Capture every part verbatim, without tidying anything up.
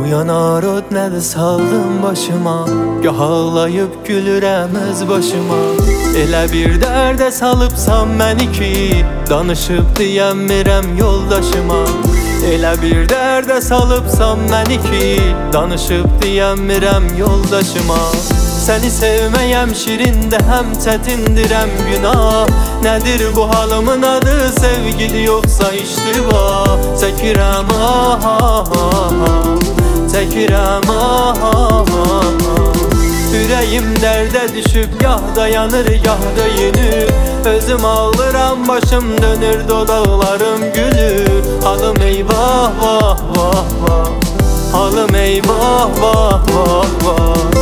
Uyanar ot nədir saldım başıma, gah ağlayıb gülürəm öz başıma. Elə bir dərdə salıbsam məni ki, danışıb deyəmirəm yoldaşıma. Elə bir dərdə salıbsam məni ki, danışıb deyəmirəm yoldaşıma. Səni sevməyəm şirində həm çətindirəm günah. Nədir bu halımın adı, sevgili yoxsa iştiba? Çəkirəm ah ah ah, çəkirəm ah ah ah. Ürəyim dərdə düşüb, gah dayanır, gah da yenir. Özüm ağlıram, başım dönür, dodaqlarım gülür. Halım eyvah vah vah vah, halım eyvah vah vah vah.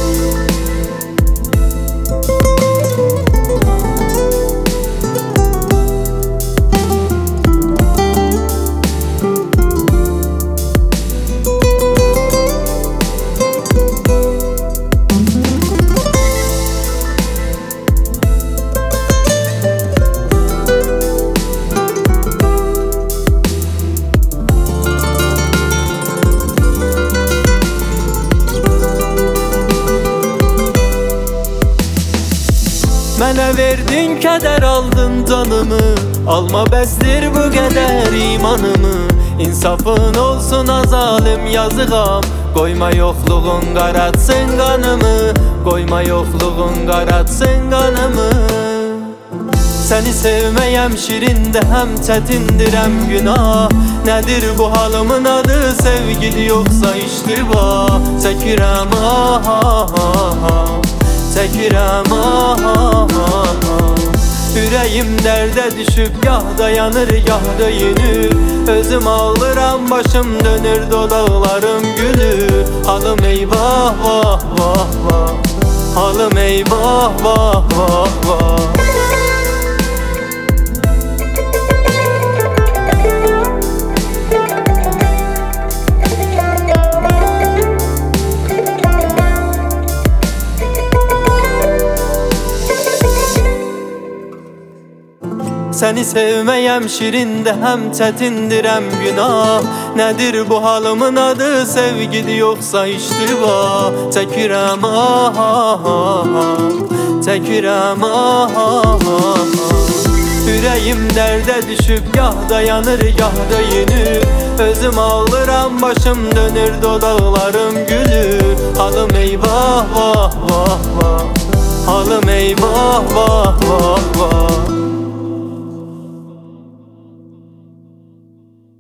Mənə verdin kədər, aldın canımı. Alma bəsdir bu qədər imanımı. İnsafın olsun azalim yazığam, qoyma yoxluğun qaratsın qanımı. Qoyma yoxluğun qaratsın qanımı. Səni sevməyəm şirində həm çətindirəm günah. Nədir bu halımın adı, sevgili yoxsa iştiba? Çəkirəm ah ah ah, çəkirəm ah ah ah. Ürəyim dərdə düşüb, gah dayanır, gah da yenir. Özüm ağlıram, başım dönür, dodaqlarım gülür. Halım eyvah vah vah vah, halım eyvah vah vah vah. Səni sevməyəm şirində həm çətindirəm günah. Nədir bu halımın adı, sevgili yoxsa iştiba? Çəkirəm ah ah ah, çəkirəm ah ah ah. Ürəyim dərdə düşüb, gah dayanır, gah da yenir. Özüm ağlıram, başım dönür, dodaqlarım gülür. Halım eyvah vah vah vah, halım eyvah vah vah vah.